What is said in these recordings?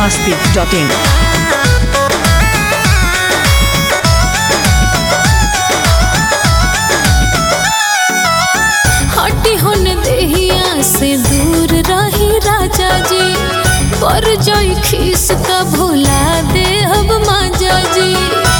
biharmasti.in। हटी होन देहिया से दूर रही राजा जी, पर जाई खीस का भुला दे अब माजा जी।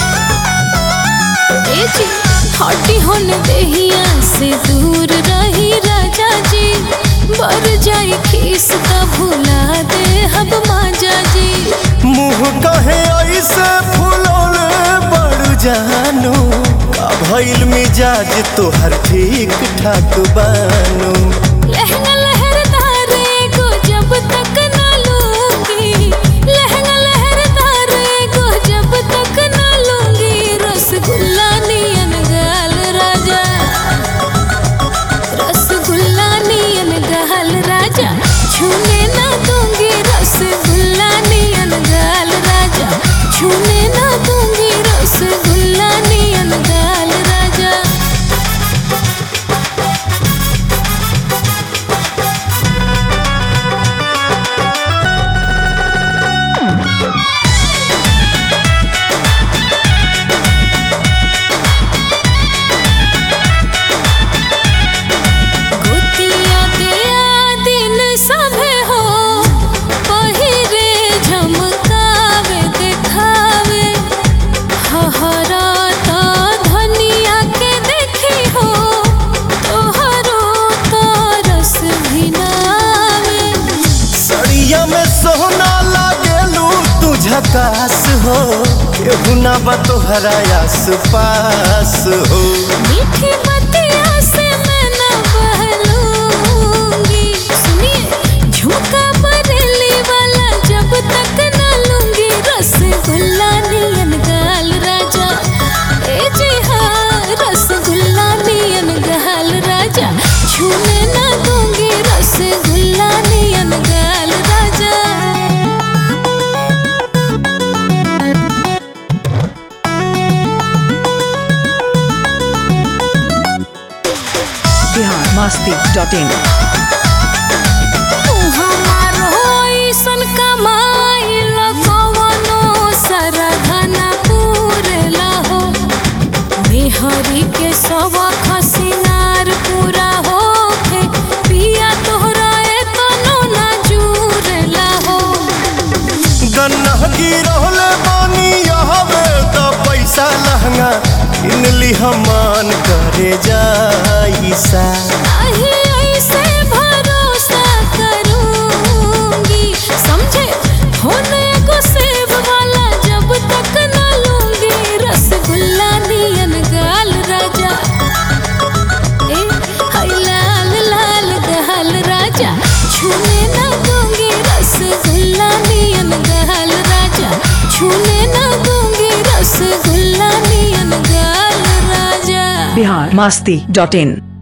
हटी होन देहिया से दूर रही राजा जी, पर जाई खीस का भुला दे अब माजा जी। मुँह कहे ऐसे फुलौले बड़ जानू, का भइल मिजाज तोहर ठीक ठाक बानू। लहंगा लहरदार को जब तक ना लूंगी, लहंगा लहरदार को जब तक ना लूंगी, रसगुल्ला नियन गाल राजा, रसगुल्ला नियन गाल राजा, छूने ना दूंगी रसगुल्ला नियन गाल राजा, छूने ना दूंगी रसगुल्ला नियन गाल राजा। सोना लागेलू तू झकास हो, केहू ना बा तोहरा आस पास हो। मीठी बतिया से मैं ना बहलूंगी, सुनिए झुमका बरेली वाला जब तक ना लूंगी, रसगुल्ला नियन गाल राजा, ए जी हाँ रसगुल्ला नियन गाल राजा, छूने ना दूंगी रसगुल्ला नियन गाल राजा। biharmasti.in। हरी के सवा खसिनार पूरा हो के पिया तोहरा तनो ना जुरला हो। गन्ना गिरहले बानी हवे तो पैसा लहंगा किनली हमान करे जाइसा। नहीं ऐसे भरोसा करूंगी, समझे होने को सेब वाला जब तक ना लूंगी, रसगुल्ला नियन गाल राजा, ए हाय लाल लाल गाल राजा, छूने ना दूंगी रसगुल्ला नियन गाल राजा, छूने ना दूंगी रसगुल्ला नियन गाल राजा। biharmasti.in।